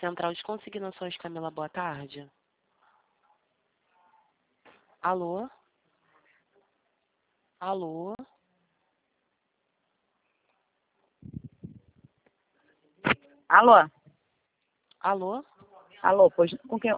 Central de Consignações, Camila, boa tarde. Alô? Alô? Alô? Alô? Alô, pois com quem?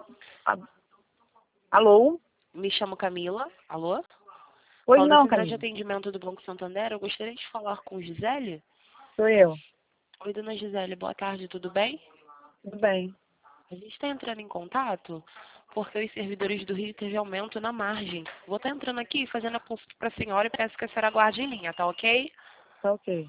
Alô? Me chamo Camila. Alô? Pois Falo da não, Central de Camila. Atendimento do Banco Santander. Eu gostaria de falar com Gisele. Sou eu. Oi, dona Gisele, boa tarde, tudo bem? Tudo bem. A gente está entrando em contato porque os servidores do Rio teve aumento na margem. Vou estar entrando aqui e fazendo a consulta para a senhora e peço que a senhora aguarde em linha, tá ok? Tá ok.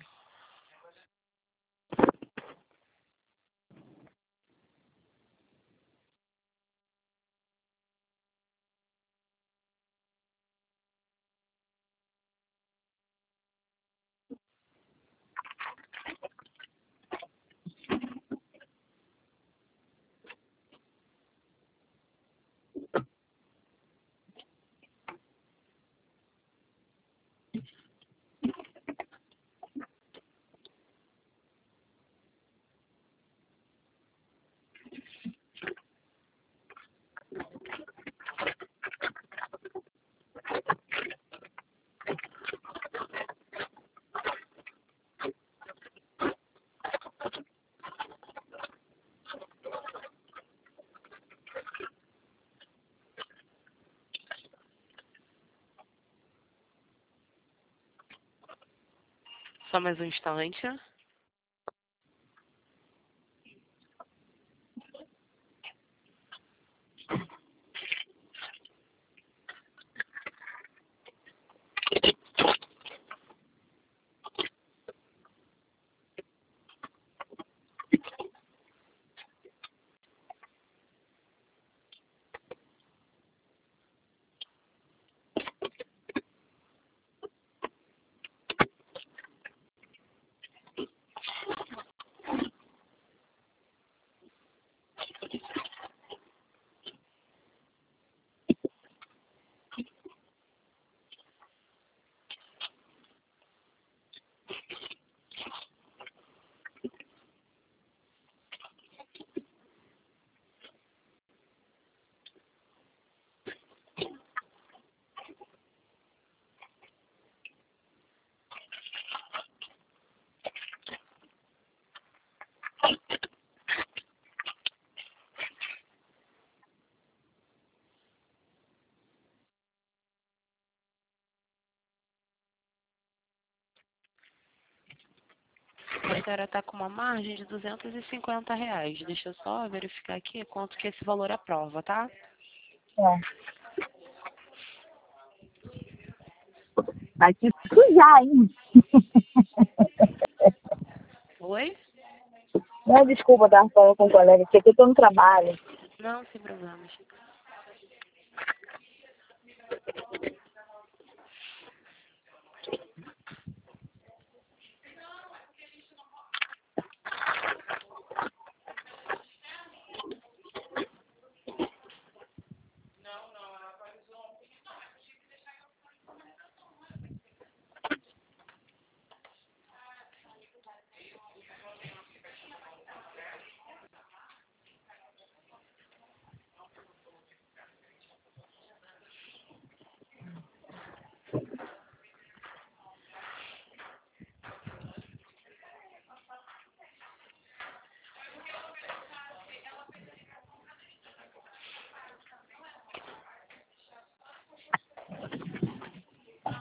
Só mais um instante. A senhora está com uma margem de R$ 250. Deixa eu só verificar aqui quanto que esse valor aprova, tá? É. Vai te sujar, hein? Oi? Não, desculpa, eu tava falando com um colega aqui, que eu tô no trabalho. Não, sem problemas.